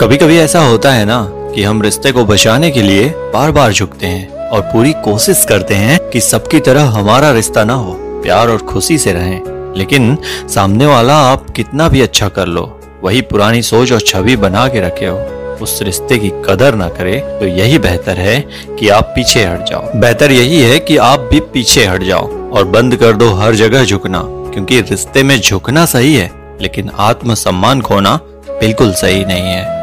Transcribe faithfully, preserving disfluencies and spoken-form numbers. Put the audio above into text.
कभी कभी ऐसा होता है ना कि हम रिश्ते को बचाने के लिए बार बार झुकते हैं और पूरी कोशिश करते हैं कि सबकी तरह हमारा रिश्ता ना हो, प्यार और खुशी से रहें। लेकिन सामने वाला आप कितना भी अच्छा कर लो, वही पुरानी सोच और छवि बना के रखे हो, उस रिश्ते की कदर ना करे, तो यही बेहतर है कि आप पीछे हट जाओ। बेहतर यही है कि आप भी पीछे हट जाओ और बंद कर दो हर जगह झुकना, क्योंकि रिश्ते में झुकना सही है लेकिन आत्मसम्मान खोना बिल्कुल सही नहीं है।